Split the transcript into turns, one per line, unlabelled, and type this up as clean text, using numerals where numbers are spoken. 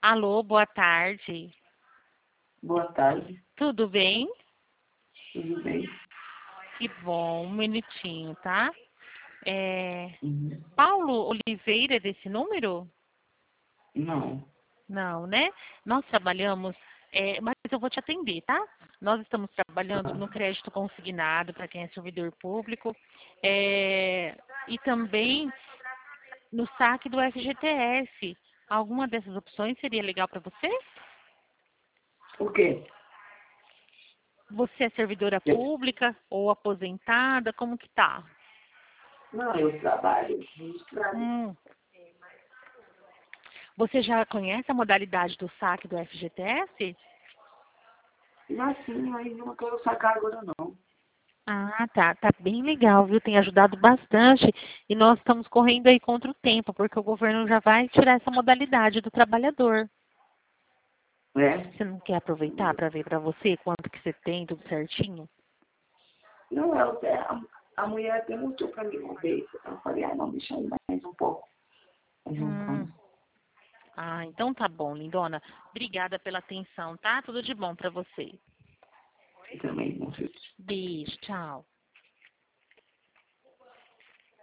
Alô, boa tarde.
Boa tarde,
Tudo bem?
tudo bem?
Que bom, um minutinho, tá?
Uhum.
Paulo Oliveira é desse número?
Não,
Não, né? Nós trabalhamos, mas eu vou te atender, tá? Nós estamos trabalhando no crédito consignado para quem é servidor público e também no saque do FGTS. Alguma dessas opções seria legal para você?
o quê?
Você é servidora pública ou aposentada? Como que tá?
Não, eu trabalho registrado.
Hum. Você já conhece a modalidade do saque do FGTS?
Mas sim, mas não quero sacar agora não.
Ah, tá. Tá bem legal, viu? Tem ajudado bastante. E nós estamos correndo aí contra o tempo, porque o governo já vai tirar essa modalidade do trabalhador.
É?
Você não quer aproveitar para ver para você quanto que você tem, tudo certinho?
Não, a mulher até mostrou pra mim uma vez. Eu falei, não, deixa aí mais um pouco. Mais um
Hum.
ano.
Ah, então tá bom, lindona. Obrigada pela atenção, tá? Tudo de bom para você.
Também, não sei.
Beijo, tchau.